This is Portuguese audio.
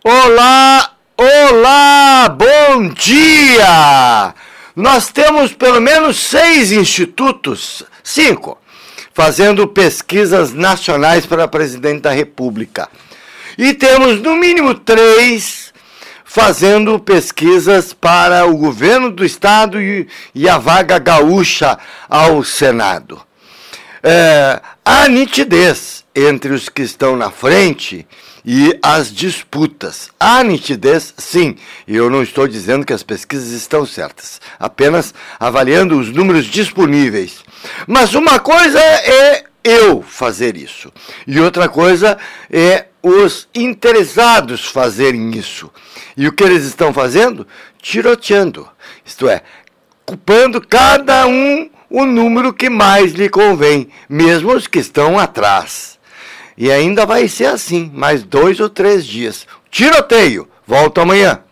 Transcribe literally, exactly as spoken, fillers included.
Olá, olá, bom dia! Nós temos pelo menos seis institutos, cinco, fazendo pesquisas nacionais para presidente da República. E temos no mínimo três fazendo pesquisas para o governo do Estado e, e a vaga gaúcha ao Senado. É, há nitidez entre os que estão na frente e as disputas. Há nitidez, sim, e eu não estou dizendo que as pesquisas estão certas, apenas avaliando os números disponíveis. Mas uma coisa é eu fazer isso, e outra coisa é os interessados fazerem isso. E o que eles estão fazendo? Tiroteando, isto é, ocupando cada um o número que mais lhe convém, mesmo os que estão atrás. E ainda vai ser assim, mais dois ou três dias. Tiroteio. Volto amanhã.